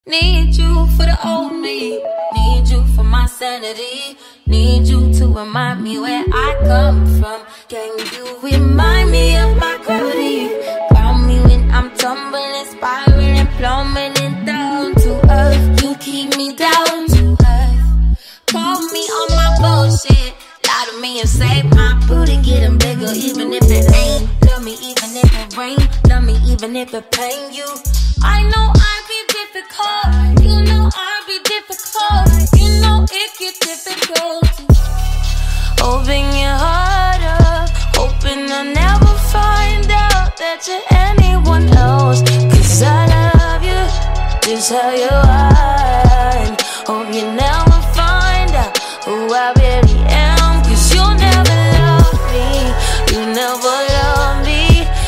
Need you for the old me, need you for my sanity, need you to remind me where I come from. Can you remind me of my gravity? Ground me when I'm tumbling, spiraling, plummeting down to earth. You keep me down to earth. Call me on my bullshit, lie to me and say my booty getting bigger, even if it ain't. Love me even if it rain, love me even if it pain you. I know I be difficult, you know I be difficult, you know it get difficult. Open your heart up, hoping I'll never find out that you're anyone else. Cause I love you, just how you are. Hope you never find out who I really am. Cause you'll never love me, you never love me.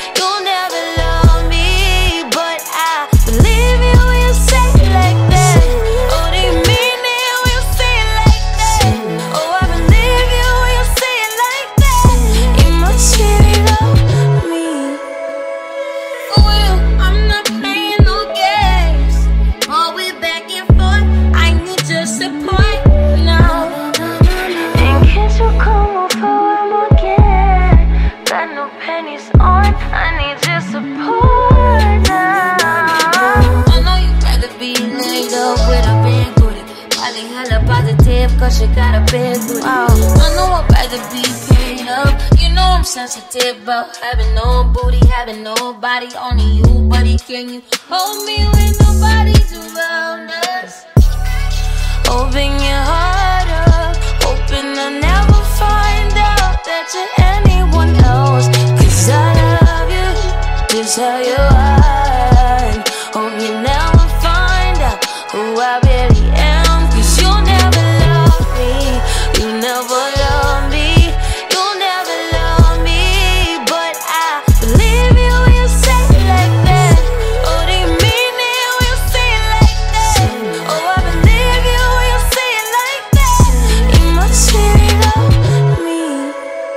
Cause you got a big booty. I know I'd rather be paid up. You know I'm sensitive about having no booty, having nobody, only you, buddy. Can you hold me when nobody's around us? Open your heart up, hoping I'll never find out that you're anyone else. Cause I love you, just how you are. Hope you never find out who I really am. Cause you'll never you never love me, you'll never love me. But I believe you when you say it like that. Oh, do you mean it when you say it like that? Oh, I believe you when you say it like that. You must really love me.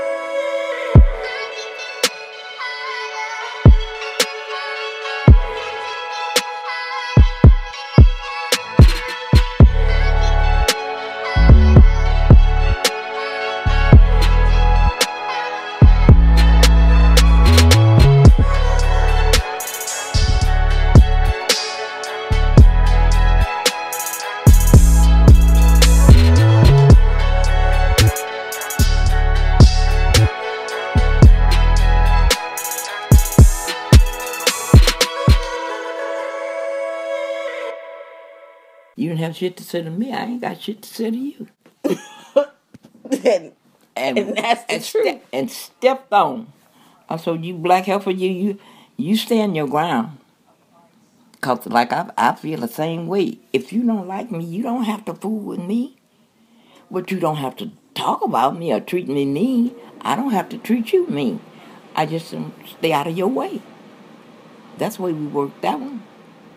You don't have shit to say to me. I ain't got shit to say to you. and that's the truth. And stepped on. I told you, black heifer, you stand your ground. Cause like I feel the same way. If you don't like me, you don't have to fool with me. But you don't have to talk about me or treat me mean. I don't have to treat you mean. I just stay out of your way. That's the way we work that one.